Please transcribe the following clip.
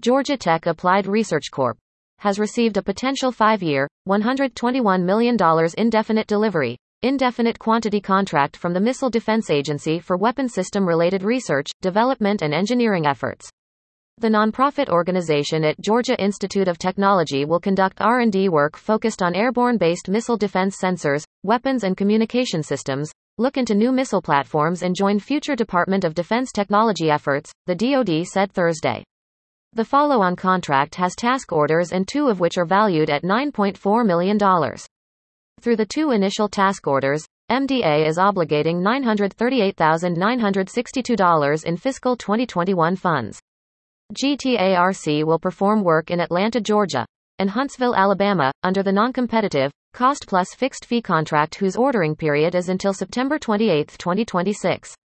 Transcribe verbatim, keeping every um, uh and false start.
Georgia Tech Applied Research Corp has received a potential five-year, one hundred twenty-one million dollars indefinite delivery, indefinite quantity contract from the Missile Defense Agency for weapon system-related research, development and engineering efforts. The nonprofit organization at Georgia Institute of Technology will conduct R and D work focused on airborne-based missile defense sensors, weapons and communication systems, look into new missile platforms and join future Department of Defense technology efforts, the D O D said Thursday. The follow-on contract has task orders and two of which are valued at nine point four million dollars. Through the two initial task orders, M D A is obligating nine hundred thirty-eight thousand nine hundred sixty-two dollars in fiscal twenty twenty-one funds. G T A R C will perform work in Atlanta, Georgia, and Huntsville, Alabama, under the non-competitive, cost-plus fixed-fee contract whose ordering period is until September twenty-eighth, twenty twenty-six.